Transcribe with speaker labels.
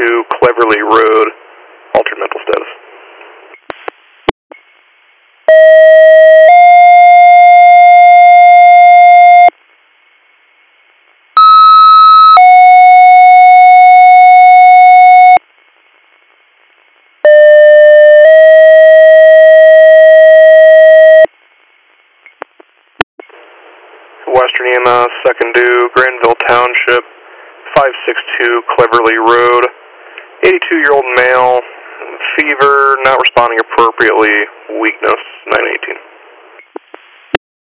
Speaker 1: Cleverly Road, altered mental status. Western EMS, second due, Granville Township, 562 Cleverly Road, 82-year-old male, fever, not responding appropriately, weakness, 918.